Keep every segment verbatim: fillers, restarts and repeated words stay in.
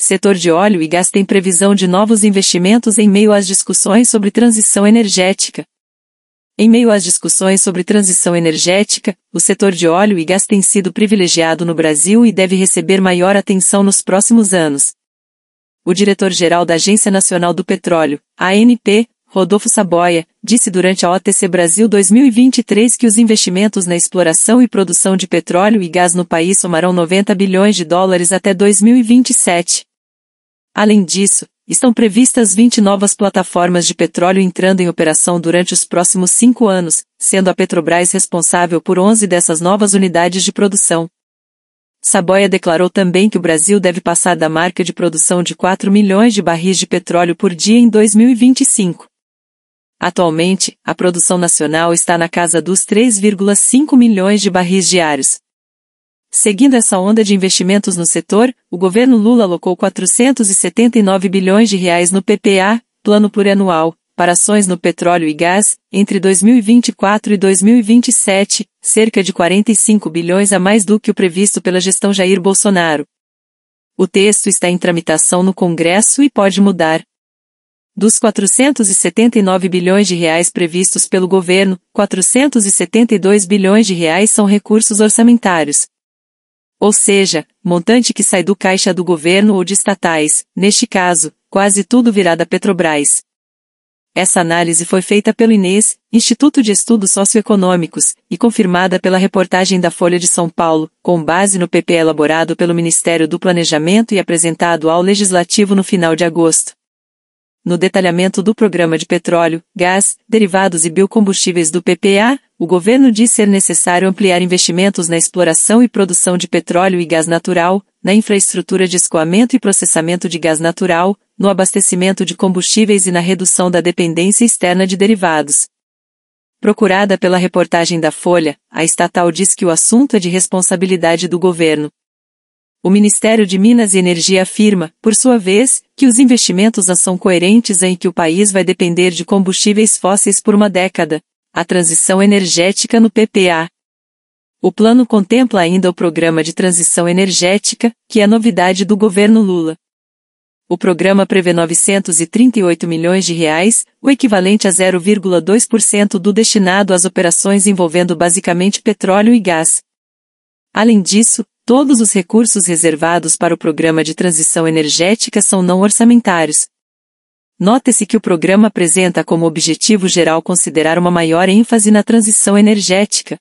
setor de óleo e gás tem previsão de novos investimentos em meio às discussões sobre transição energética. Em meio às discussões sobre transição energética, o setor de óleo e gás tem sido privilegiado no Brasil e deve receber maior atenção nos próximos anos. O diretor-geral da Agência Nacional do Petróleo, A N P, Rodolfo Saboia, disse durante a O T C Brasil dois mil e vinte e três que os investimentos na exploração e produção de petróleo e gás no país somarão noventa bilhões de dólares até dois mil e vinte e sete. Além disso, estão previstas vinte novas plataformas de petróleo entrando em operação durante os próximos cinco anos, sendo a Petrobras responsável por onze dessas novas unidades de produção. Saboia declarou também que o Brasil deve passar da marca de produção de quatro milhões de barris de petróleo por dia em dois mil e vinte e cinco. Atualmente, a produção nacional está na casa dos três vírgula cinco milhões de barris diários. Seguindo essa onda de investimentos no setor, o governo Lula alocou quatrocentos e setenta e nove bilhões de reais no P P A, Plano Plurianual, para ações no petróleo e gás, entre dois mil e vinte e quatro e dois mil e vinte e sete, cerca de quarenta e cinco bilhões a mais do que o previsto pela gestão Jair Bolsonaro. O texto está em tramitação no Congresso e pode mudar. Dos quatrocentos e setenta e nove bilhões de reais previstos pelo governo, quatrocentos e setenta e dois bilhões de reais são recursos orçamentários. Ou seja, montante que sai do caixa do governo ou de estatais, neste caso, quase tudo virá da Petrobras. Essa análise foi feita pelo I N E S, Instituto de Estudos Socioeconômicos, e confirmada pela reportagem da Folha de São Paulo, com base no P P elaborado pelo Ministério do Planejamento e apresentado ao Legislativo no final de agosto. No detalhamento do programa de petróleo, gás, derivados e biocombustíveis do P P A, o governo diz ser necessário ampliar investimentos na exploração e produção de petróleo e gás natural, na infraestrutura de escoamento e processamento de gás natural, no abastecimento de combustíveis e na redução da dependência externa de derivados. Procurada pela reportagem da Folha, a estatal diz que o assunto é de responsabilidade do governo. O Ministério de Minas e Energia afirma, por sua vez, que os investimentos são coerentes em que o país vai depender de combustíveis fósseis por uma década. A transição energética no P P A. O plano contempla ainda o Programa de Transição Energética, que é novidade do governo Lula. O programa prevê novecentos e trinta e oito milhões de reais, o equivalente a zero vírgula dois por cento do destinado às operações envolvendo basicamente petróleo e gás. Além disso, todos os recursos reservados para o Programa de Transição Energética são não orçamentários. Note-se que o programa apresenta como objetivo geral considerar uma maior ênfase na transição energética.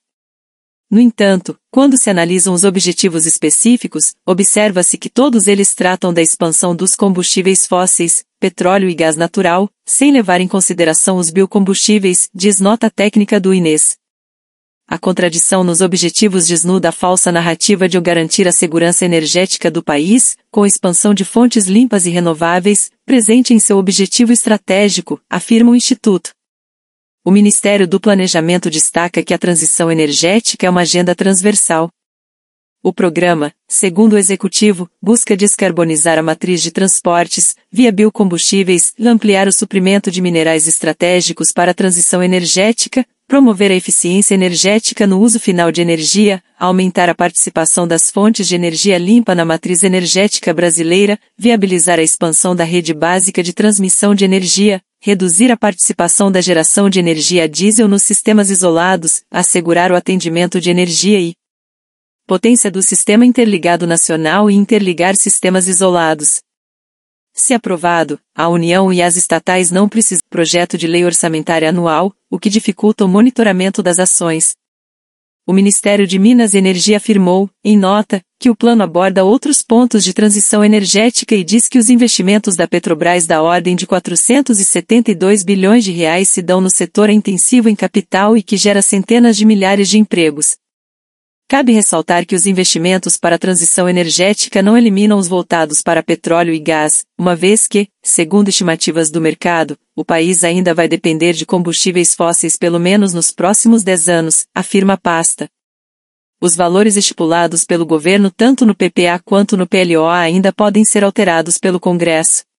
No entanto, quando se analisam os objetivos específicos, observa-se que todos eles tratam da expansão dos combustíveis fósseis, petróleo e gás natural, sem levar em consideração os biocombustíveis, diz nota técnica do I N E S. A contradição nos objetivos desnuda a falsa narrativa de garantir a segurança energética do país, com expansão de fontes limpas e renováveis, presente em seu objetivo estratégico, afirma o Instituto. O Ministério do Planejamento destaca que a transição energética é uma agenda transversal. O programa, segundo o Executivo, busca descarbonizar a matriz de transportes, via biocombustíveis, ampliar o suprimento de minerais estratégicos para a transição energética, promover a eficiência energética no uso final de energia, aumentar a participação das fontes de energia limpa na matriz energética brasileira, viabilizar a expansão da rede básica de transmissão de energia, reduzir a participação da geração de energia a diesel nos sistemas isolados, assegurar o atendimento de energia e potência do Sistema Interligado Nacional e interligar sistemas isolados. Se aprovado, a União e as estatais não precisam de projeto de lei orçamentária anual, o que dificulta o monitoramento das ações. O Ministério de Minas e Energia afirmou, em nota, que o plano aborda outros pontos de transição energética e diz que os investimentos da Petrobras da ordem de quatrocentos e setenta e dois bilhões de reais se dão no setor intensivo em capital e que gera centenas de milhares de empregos. Cabe ressaltar que os investimentos para a transição energética não eliminam os voltados para petróleo e gás, uma vez que, segundo estimativas do mercado, o país ainda vai depender de combustíveis fósseis pelo menos nos próximos dez anos, afirma a pasta. Os valores estipulados pelo governo tanto no P P A quanto no P L O A ainda podem ser alterados pelo Congresso.